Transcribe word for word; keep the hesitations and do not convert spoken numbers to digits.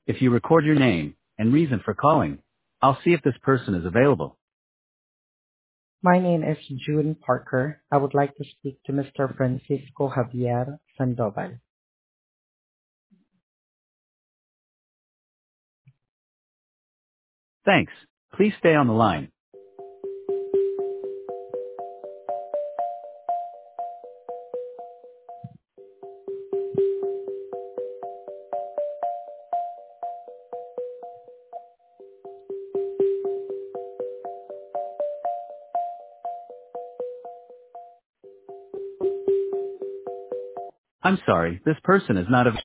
If you record your name and reason for calling, I'll see if this person is available. My name is June Parker. I would like to speak to Mister Francisco Javier Sandoval. Thanks. Please stay on the line. I'm sorry, this person is not available.